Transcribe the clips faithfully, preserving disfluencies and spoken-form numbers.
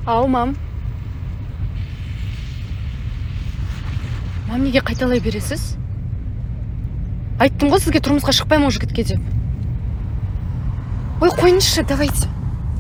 Ау, мам. Мам, неге қайталай бересіз? Айттым ғой сізге тұрмысқа шықпаймын ол жігітке деп. Ой, қойыңызшы, давайте.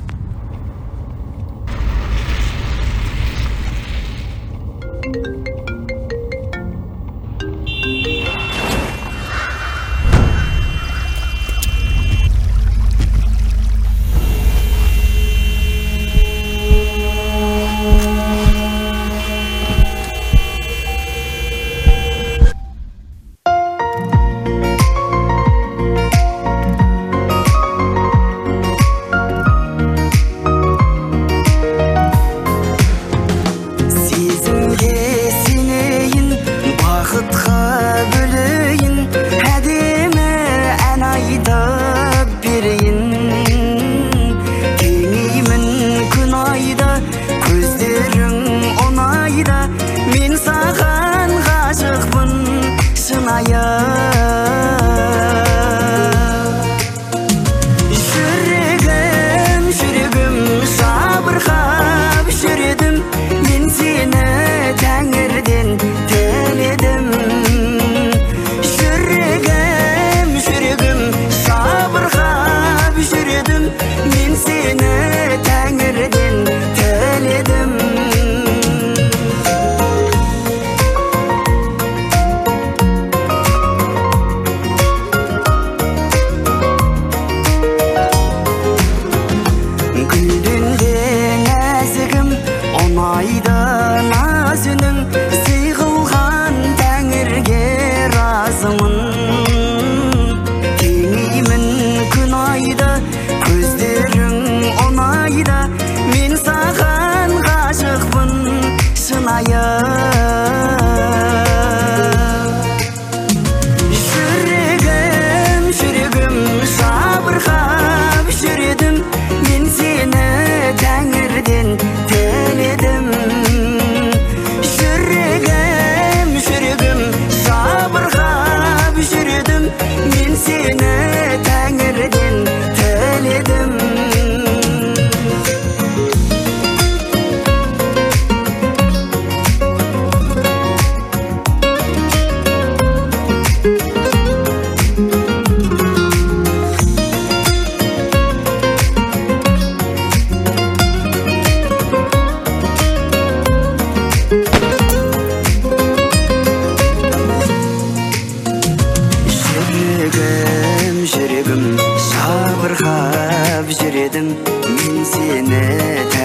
Жүрегім, жүрегім жабырқап жүредім, мен сені тәңірден тіледім. Жүрегім, жүрегім жабырқап жүредім, мен сені тәңірден тіледім. Жүрегім, жүрегім жабырқап жүредім, мен сені тәңірден тіледім. Жүрегім, жүрегім жабырқап жүредім, мен сені тәңірден тіледім. Жүрегім, жүрегім жабырқап жүредім, мен сені